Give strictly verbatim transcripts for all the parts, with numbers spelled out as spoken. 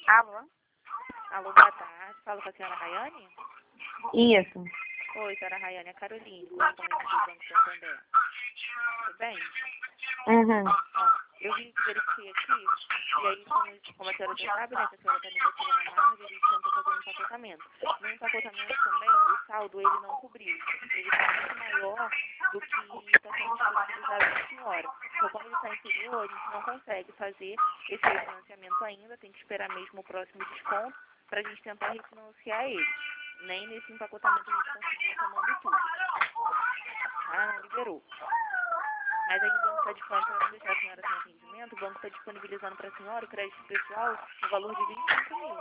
Alô? Alô, boa tarde. Falo com a senhora Rayane? Isso. Oi, senhora Rayane, é Caroline, correspondente do Banco Santander. Tudo bem? Uhum. Ó, eu vim verificar aqui, e aí, como, como a senhora já sabe, né, que a senhora está negativa na margem, a gente tenta fazer um empacotamento. No empacotamento também, o saldo, ele não cobriu. Ele está muito maior do que está sendo disponibilizado para a senhora. Então, como ele está inferior, a gente não consegue fazer esse refinanciamento ainda, tem que esperar mesmo o próximo desconto para a gente tentar refinanciar ele. Nem nesse empacotamento a gente conseguiu somando tudo. Ah, não liberou. Mas aí o banco está disponibilizando, para não deixar a senhora sem atendimento, o banco está disponibilizando para a senhora o crédito pessoal no valor de vinte e cinco mil.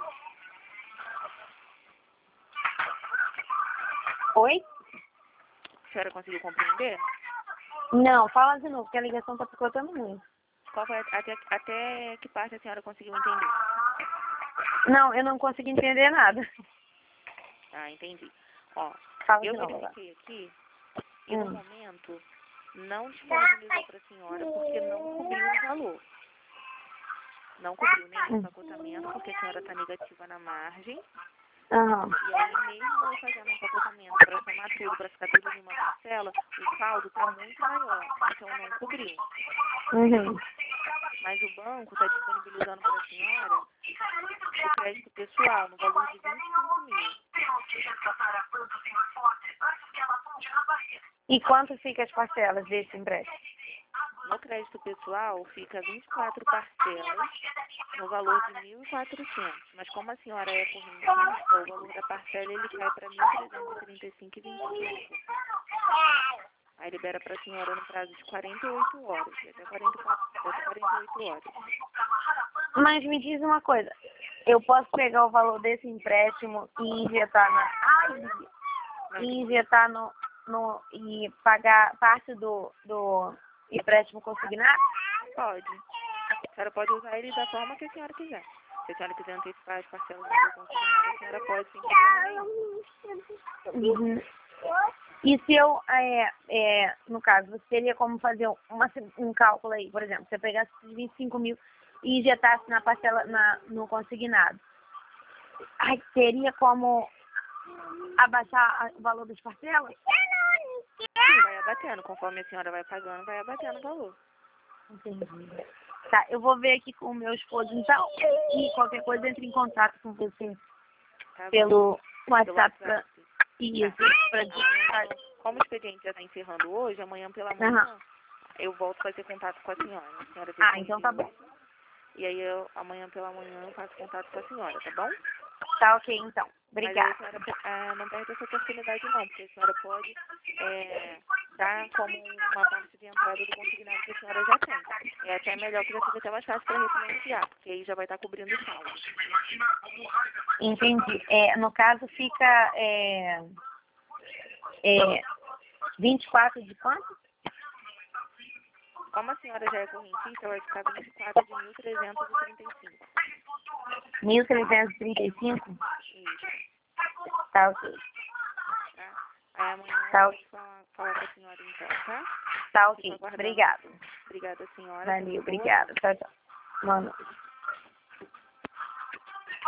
Oi? A senhora conseguiu compreender? Não, fala de novo, porque a ligação tá picotando muito. Qual foi a, até, até que parte a senhora conseguiu entender? Não, eu não consegui entender nada. Ah, entendi. Ó, Fala eu de novo agora. verifiquei aqui e no Hum. momento não disponibilizou para a senhora porque não cobriu o valor. Não cobriu nem o empacotamento porque a senhora está negativa na margem. Aham. E aí, mesmo eu fazendo um empacotamento para somar tudo, para ficar tudo em uma parcela, o saldo está muito maior, então não cobriu. Uhum. Mas o banco está disponibilizando para a senhora o crédito pessoal no valor de vinte e cinco mil. E quanto fica as parcelas desse empréstimo? No crédito pessoal fica vinte e quatro parcelas no valor de mil e quatrocentos. Mas como a senhora é correntista, o valor da parcela ele cai para mil trezentos e trinta e cinco reais e vinte e cinco centavos. Aí libera para a senhora no prazo de quarenta e oito horas, de até quarenta e quatro, até quarenta e oito horas. Mas me diz uma coisa, eu posso pegar o valor desse empréstimo e injetar na... Ai, e injetar no, no... e pagar parte do, do empréstimo consignado? Pode. A senhora pode usar ele da forma que a senhora quiser. Se a senhora quiser antecipar as parcelas do seu consignado, a senhora pode, sem problema nenhum. Uhum. E se eu, é, é, no caso, você teria como fazer uma, um cálculo aí, por exemplo, você pegasse vinte e cinco mil e injetasse na parcela, na, no consignado. Aí teria como abaixar o valor das parcelas? Sim, vai abatendo. Conforme a senhora vai pagando, vai abatendo o valor. Entendi. Tá, eu vou ver aqui com o meu esposo, então, e qualquer coisa entre em contato com você Tá pelo bom. WhatsApp. Pelo WhatsApp. Isso, Tá. pra Amanhã, como o expediente já está encerrando hoje, amanhã pela manhã uhum. eu volto a fazer contato com a senhora. A senhora Ah, então tá bom. E aí eu, amanhã pela manhã eu faço contato com a senhora, tá bom? Tá ok, então. Mas aí Obrigada. a senhora ah, não perde essa oportunidade não, porque a senhora pode é, dar como uma parte de entrada do consignado que a senhora já tem. É até melhor que já seja até mais fácil para refinanciar, porque aí já vai estar cobrindo o saldo. Entendi. É, no caso fica é, é, vinte e quatro de quanto? Como a senhora já é correntista, vai ficar vinte e quatro de mil trezentos e trinta e cinco. mil trezentos e trinta e cinco? Isso, Tá ok. tá? Aí amanhã Tá, eu vou falar, falar com a senhora então, tá? tá Fico ok. aguardando. Obrigada. Obrigada, senhora. Valeu, obrigada. Tchau, tchau. Boa noite.